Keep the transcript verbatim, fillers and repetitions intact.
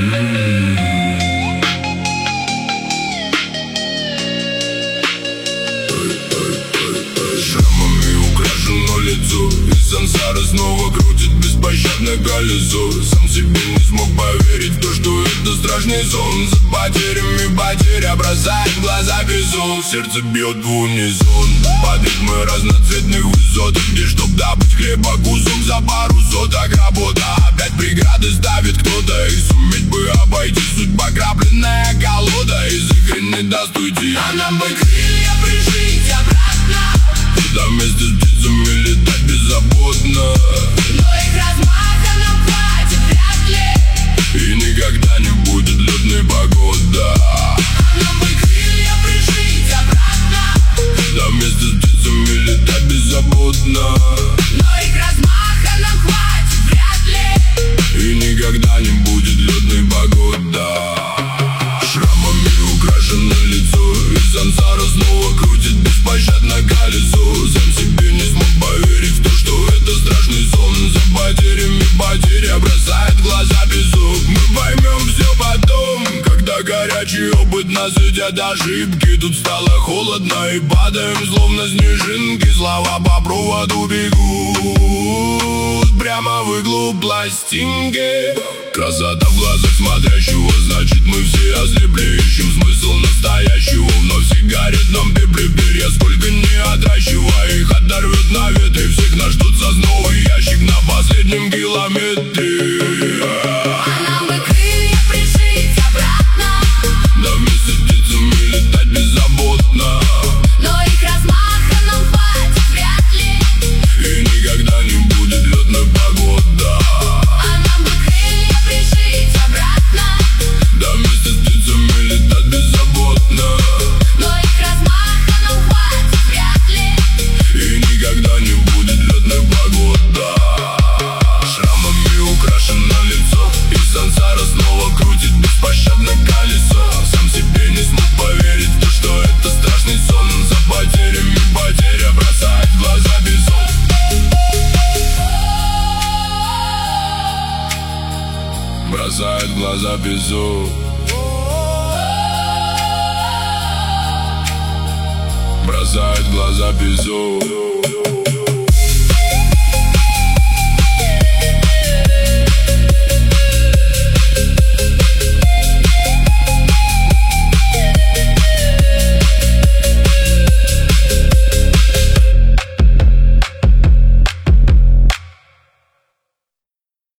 Шрамами украшено лицо, и сансара снова крутит беспощадное колесо. Сам себе не смог поверить в то, что это страшный сон. За потерями потеря бросает в глаза песок. Сердце бьет в унисон под ритмы разноцветных высот, где чтоб добыть хлеба кусок за пару соток. Работа опять преграды ставит кто-то, и суметь бы обойти судьба крапленная колода. Из игры не даст уйти, а нам бы крылья прижить обратно, куда вместе с птицами летать беззаботно. Но их размаха нам хватит вряд ли, и никогда не будет летной погоды. нам бы крылья прижить обратно, куда вместе с птицами летать беззаботно. но их размаха нам хватит вряд ли, и никогда не будет летной погоды. Шрамами украшено лицо, и сансара снова крутит беспощадно колесо. Сам себе не смог поверить в то, что это страшный сон. За потерями потеря бросает в глаза песок. Мы поймем все потом, когда горячий опыт насытят ошибки. Тут стало холодно и падаем словно снежинки. Слова по проводу бегут прямо в иглу пластинки. Красота в глазах смотрящего, значит мы все ослепли. Ищем смысл настоящего, вновь сигаретном пепле. Перья сколько не отращивая, их оторвет на ветре. Всех нас ждут сосновый ящик на последнем километре. нам бы крылья прижить обратно, Да вместе с птицами летать беззаботно, но их размаха нам хватит вряд ли, и никогда не будет летной погоды. а нам бы крылья прижить обратно, Да вместе с птицами летать беззаботно, но их размаха нам хватит вряд ли, и никогда не будет летной погоды. Шрамами украшено лицо, и сансара снова крутит беспощадно колесо. Сам себе не смог поверить в то, что это страшный сон. За потерями потеря бросает в глаза песок. Бросает в глаза песок. Бросает в глаза песок.